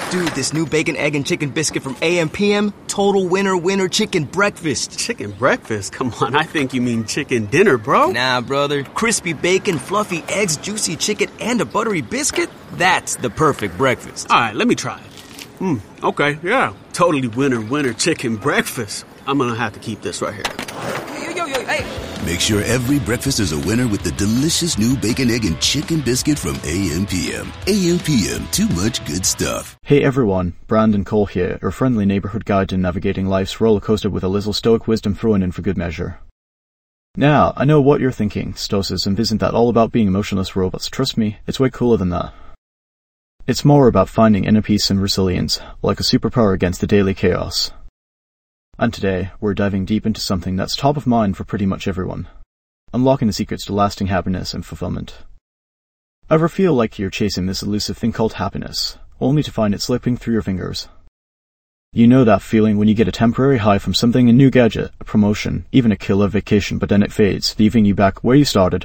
Dude, this new bacon, egg, and chicken biscuit from AM/PM, total winner chicken breakfast. Chicken breakfast? Come on, I think you mean chicken dinner, bro. Nah, brother. Crispy bacon, fluffy eggs, juicy chicken, and a buttery biscuit? That's the perfect breakfast. All right, let me try it. Okay, yeah. Totally winner chicken breakfast. I'm gonna have to keep this right here. Hey. Make sure every breakfast is a winner with the delicious new bacon, egg, and chicken biscuit from AM/PM. AM/PM, too much good stuff. Hey everyone, Brandon Cole here, your friendly neighborhood guide in navigating life's roller coaster with a little stoic wisdom thrown in for good measure. Now, I know what you're thinking. Stoicism isn't that all about being emotionless robots. Trust me, it's way cooler than that. It's more about finding inner peace and resilience, like a superpower against the daily chaos. And today, we're diving deep into something that's top of mind for pretty much everyone. Unlocking the secrets to lasting happiness and fulfillment. Ever feel like you're chasing this elusive thing called happiness, only to find it slipping through your fingers? You know that feeling when you get a temporary high from something, a new gadget, a promotion, even a killer vacation, but then it fades, leaving you back where you started.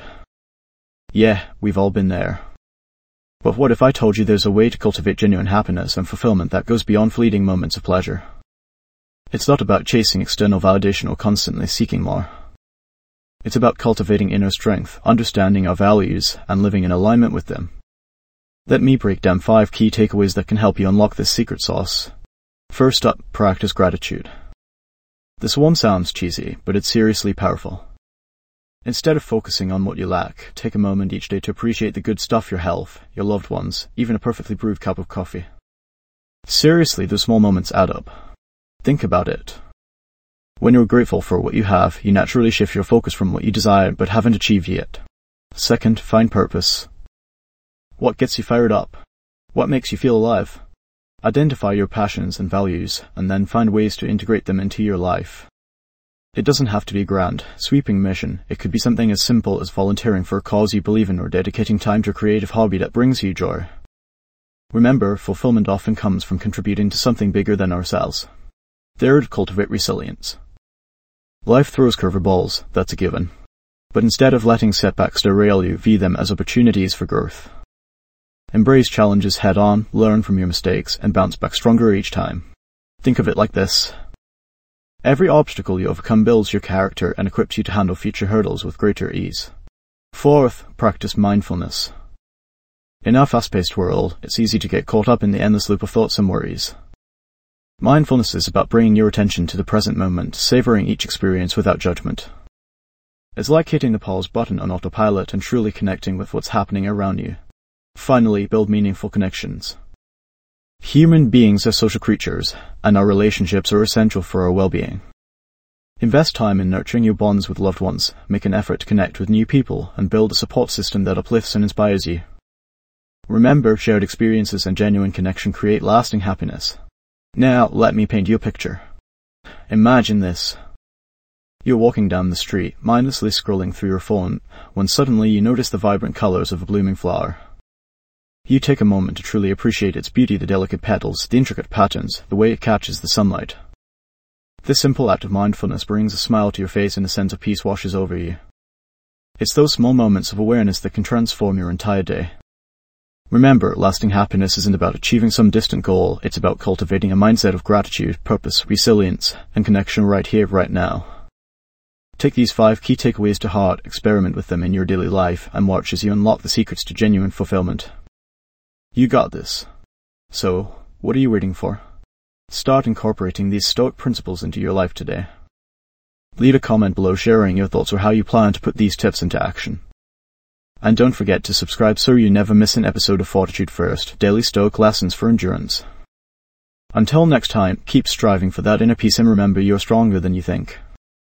Yeah, we've all been there. But what if I told you there's a way to cultivate genuine happiness and fulfillment that goes beyond fleeting moments of pleasure? It's not about chasing external validation or constantly seeking more. It's about cultivating inner strength, understanding our values, and living in alignment with them. Let me break down 5 key takeaways that can help you unlock this secret sauce. First up, practice gratitude. This one sounds cheesy, but it's seriously powerful. Instead of focusing on what you lack, take a moment each day to appreciate the good stuff: your health, your loved ones, even a perfectly brewed cup of coffee. Seriously, those small moments add up. Think about it. When you're grateful for what you have, you naturally shift your focus from what you desire but haven't achieved yet. Second, find purpose. What gets you fired up? What makes you feel alive? Identify your passions and values, and then find ways to integrate them into your life. It doesn't have to be a grand, sweeping mission. It could be something as simple as volunteering for a cause you believe in or dedicating time to a creative hobby that brings you joy. Remember, fulfillment often comes from contributing to something bigger than ourselves. Third, cultivate resilience. Life throws curveballs, that's a given. But instead of letting setbacks derail you, view them as opportunities for growth. Embrace challenges head on, learn from your mistakes, and bounce back stronger each time. Think of it like this. Every obstacle you overcome builds your character and equips you to handle future hurdles with greater ease. Fourth, practice mindfulness. In our fast-paced world, it's easy to get caught up in the endless loop of thoughts and worries. Mindfulness is about bringing your attention to the present moment, savoring each experience without judgment. It's like hitting the pause button on autopilot and truly connecting with what's happening around you. Finally, build meaningful connections. Human beings are social creatures, and our relationships are essential for our well-being. Invest time in nurturing your bonds with loved ones, make an effort to connect with new people, and build a support system that uplifts and inspires you. Remember, shared experiences and genuine connection create lasting happiness. Now, let me paint you a picture. Imagine this. You're walking down the street, mindlessly scrolling through your phone, when suddenly you notice the vibrant colors of a blooming flower. You take a moment to truly appreciate its beauty, the delicate petals, the intricate patterns, the way it catches the sunlight. This simple act of mindfulness brings a smile to your face and a sense of peace washes over you. It's those small moments of awareness that can transform your entire day. Remember, lasting happiness isn't about achieving some distant goal, it's about cultivating a mindset of gratitude, purpose, resilience, and connection right here, right now. Take these 5 key takeaways to heart, experiment with them in your daily life, and watch as you unlock the secrets to genuine fulfillment. You got this. So, what are you waiting for? Start incorporating these stoic principles into your life today. Leave a comment below sharing your thoughts or how you plan to put these tips into action. And don't forget to subscribe so you never miss an episode of Fortitude First, Daily Stoic Lessons for Endurance. Until next time, keep striving for that inner peace and remember you're stronger than you think.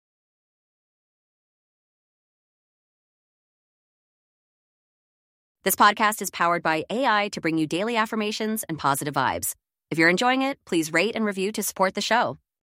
This podcast is powered by AI to bring you daily affirmations and positive vibes. If you're enjoying it, please rate and review to support the show.